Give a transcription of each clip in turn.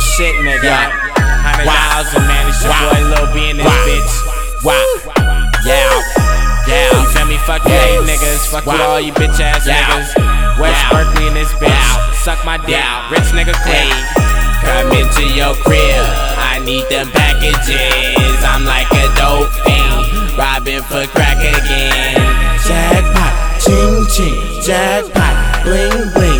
shit, nigga. 100,000, man. It's your boy Lil B in this bitch. Yeah. You feel me? Fuck you, hey niggas. Fuck with all you bitch ass niggas. West Berkeley in this bitch. Suck my dick. Rich nigga quick. Come into your crib. I need them packages. I'm like a dope fiend, robbing for crack again. Jackpot, ching ching, jackpot, bling bling,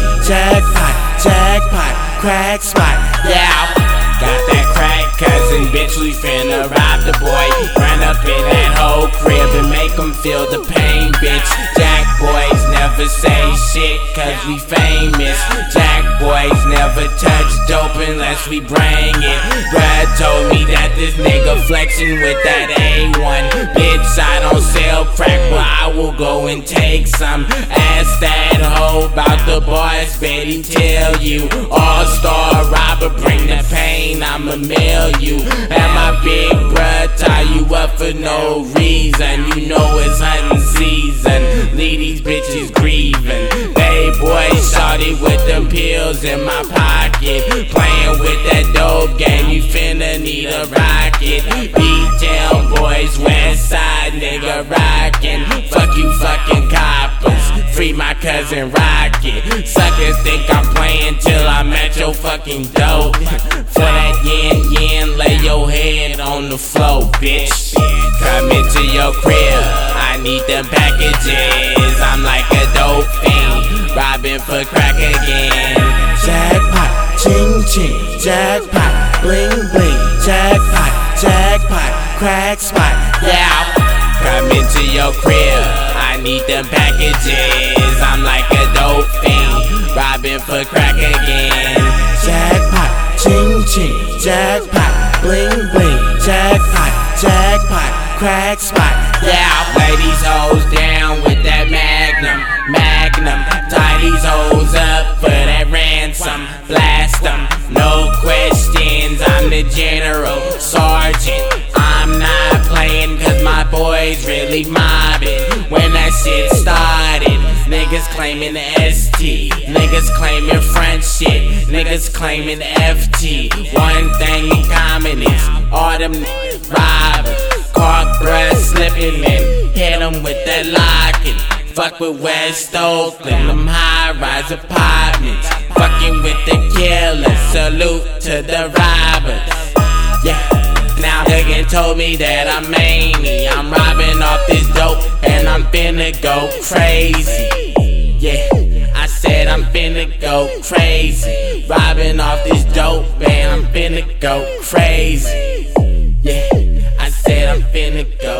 jackpot, crack spot. Yeah, got that crack cousin, bitch, we finna rob the boy. Run up in that whole crib and make him feel the pain, bitch. Jack boys never say shit cause we famous. Jack boys never touch dope unless we bring it. Bruh told me that this nigga flexing with that A1. Bitch, I don't sell crack, but I will go and take some. Ask that hoe about the boys, Betty tell you. All-star robber, bring the pain, I'ma mail you. And my big bruh tie you up for no reason. You know it's hunting season, leave these bitches grieving. They boy shawty with them pills in my pocket, playing with that dope game, you finna need a rocket. B-Town boys, west side nigga rockin'. Fuck you fucking coppers, free my cousin Rocket. Suckers think I'm playing till I'm at your fucking dope. For that yen, lay your head on the floor, bitch. Come into your crib, I need them packages. I'm like a dope fiend, robbing for crack again. Jackpot, ching ching, jackpot, bling bling, jackpot, crack spot. Yeah, come into your crib, I need them packages. I'm like a dope fiend, robbing for crack again. Jackpot, ching ching, jackpot, bling bling, jackpot, crack spot. Yeah, lay these hoes down with that magnum. Tie these hoes up for that ransom. Blast them, no questions. I'm the general sergeant. I'm not playing cause my boys really mobbing. When that shit started, niggas claiming ST, niggas claiming front shit, niggas claiming FT. One thing in common is all them robbers. Caught bruh slipping and hit them with that locking. Fuck with West Oakland, them high-rise apartments. Fucking with the killers, salute to the robbers. Yeah, now nigga told me that I'm mania. I'm robbing off this dope and I'm finna go crazy. Yeah, I said I'm finna go crazy. Robbing off this dope and I'm finna go crazy. Yeah, I said I'm finna go